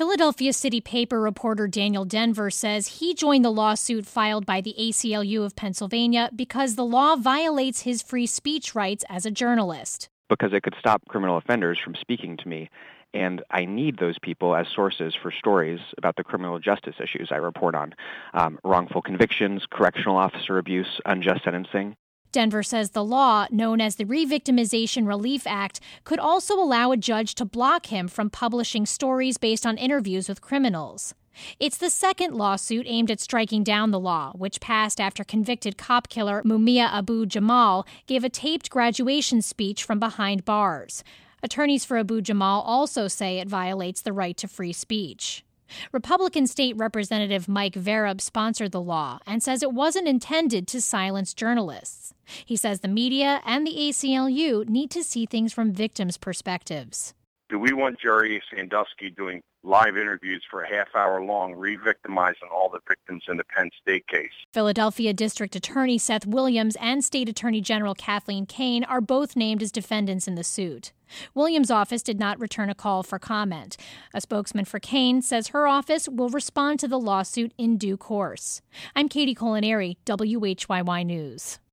Philadelphia City Paper reporter Daniel Denver says he joined the lawsuit filed by the ACLU of Pennsylvania because the law violates his free speech rights as a journalist. Because it could stop criminal offenders from speaking to me, and I need those people as sources for stories about the criminal justice issues I report on, wrongful convictions, correctional officer abuse, unjust sentencing. Denver says the law, known as the Revictimization Relief Act, could also allow a judge to block him from publishing stories based on interviews with criminals. It's the second lawsuit aimed at striking down the law, which passed after convicted cop killer Mumia Abu-Jamal gave a taped graduation speech from behind bars. Attorneys for Abu-Jamal also say it violates the right to free speech. Republican State Representative Mike Vereb sponsored the law and says it wasn't intended to silence journalists. He says the media and the ACLU need to see things from victims' perspectives. Do we want Jerry Sandusky doing live interviews for a half hour long, re-victimizing all the victims in the Penn State case? Philadelphia District Attorney Seth Williams and State Attorney General Kathleen Kane are both named as defendants in the suit. Williams' office did not return a call for comment. A spokesman for Kane says her office will respond to the lawsuit in due course. I'm Katie Colinari, WHYY News.